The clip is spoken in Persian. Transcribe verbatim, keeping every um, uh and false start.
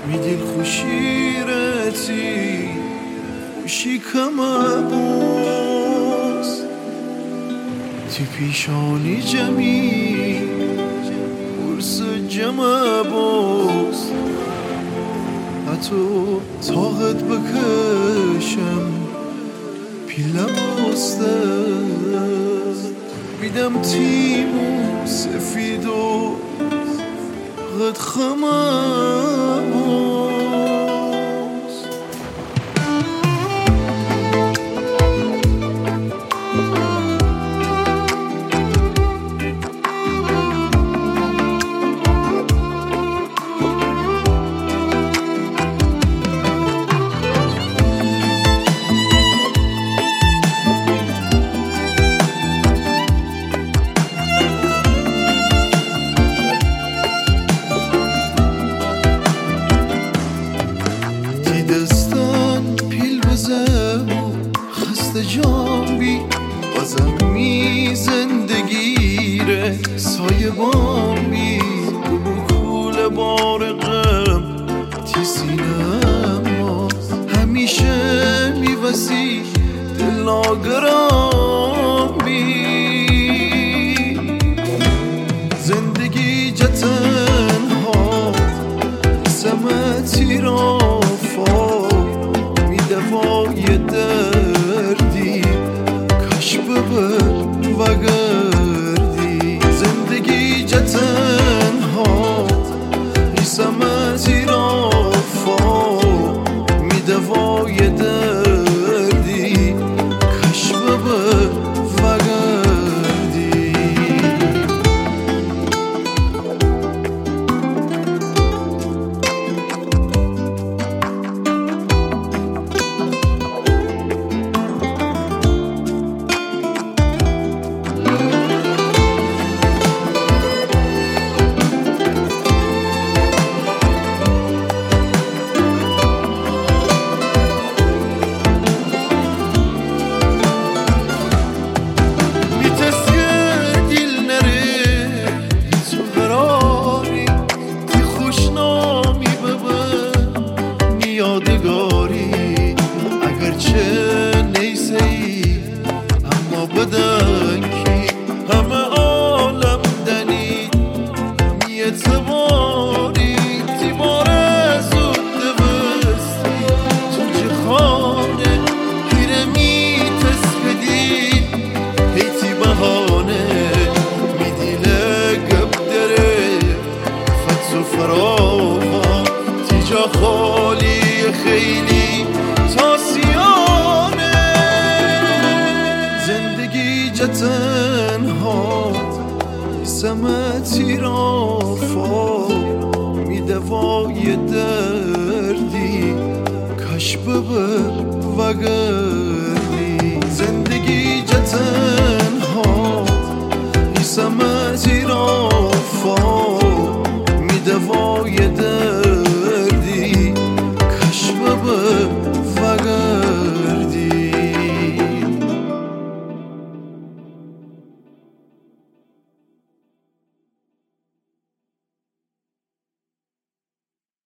میدل خوشیرتی خوشی کمه بوس تی پیشانی جمی برس جمع بوس حتی طاقت بکشم پیله بسته میدم تیمو سفید و قد خمه خسته جام بی بازم می زندگیره سایه بام بی بکول بار غم تی سینم همیشه می وسی دلاگرام بی زندگی جتن ها سمتی را فا می دفای دردی کاش ببر و گردی زندگی جتن ها ای سمتی را فا می دفای دردی کاش ببر و گردی یادگاری اگرچه نیسه ای اما بدن کی همه عالم دنی می اعتباری تیمار زود دوستی تو چه خانه پیره می تسکدی هیتی بهانه می دیله گب دره فتس و فراغا تیجا خالی خیلی تاسیانه زندگی جتن ها سمتی را فا می دوای دردی کاش ببر و گر